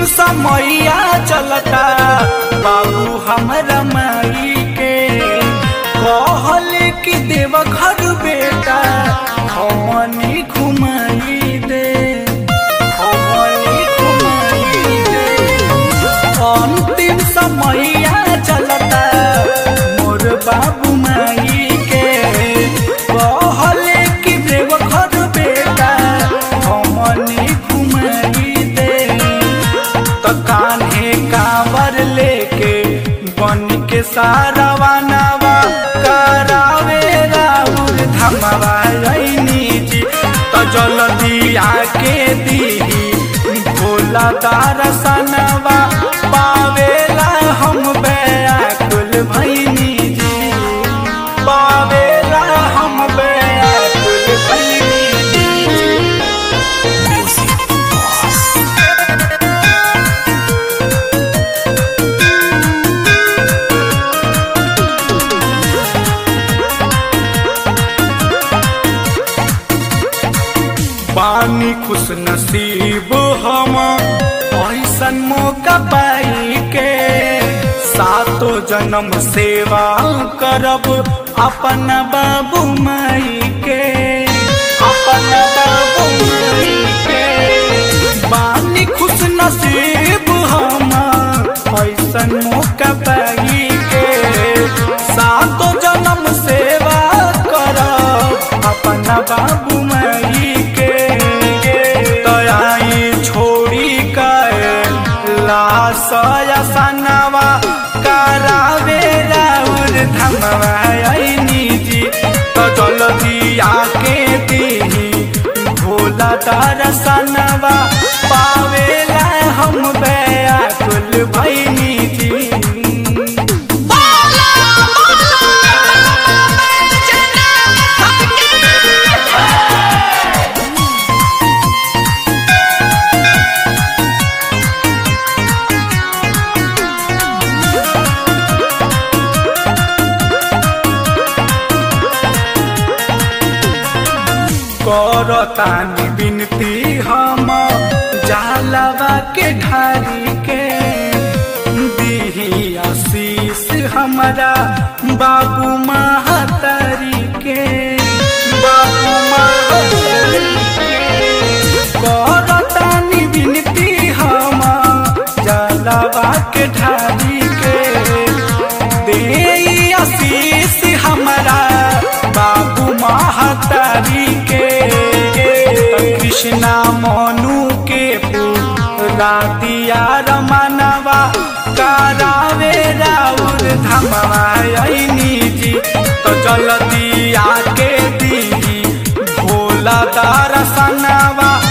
समैया चलता बाबू हमरा माई के कहल कि देव घर बेटा हमनी घुमाई दे हमनी घुमाई दे। अंतिम समैया चलता मोर बाबू माई के कहल कि देव घर बेटा हमनी घुमाई दे। तो कान्हे कांवर लेके बन के सारावा नवा करावे राउर धमवा जी। तो जल्दी आके दी भोला दर्शनवा पावेला हम व्याकुल भैनी जी पावेला हम व्याकुल भैनी जी। पानी खुश नसीब हम ऐसन मौका पाई के सातों जन्म सेवा करब अपन बाबू माई के अपन बाबू माई के। पानी खुश नसीब हम ऐसन मौका पाई के सातों जन्म सेवा करब अपन बाबू माई के। सनवा करावे राउर धमवा जी। तो जल्दी आके दी भोला दर्शनवा पावेला हम व्याकुल भैनी जी। करतानी बिनती हम जालवा के ढारी के दीही आशीष हमारा बाबू महतारी के बाबू महतारी के। करतानी बिनती हम जालवा के ढारी के दे आशीष हमारा बाबू महतारी के। कृष्णा मनु के पूरा दिया रमनवा करावे राउर धमवा जी। तो जल्दी आके दी भोला दर्शनवा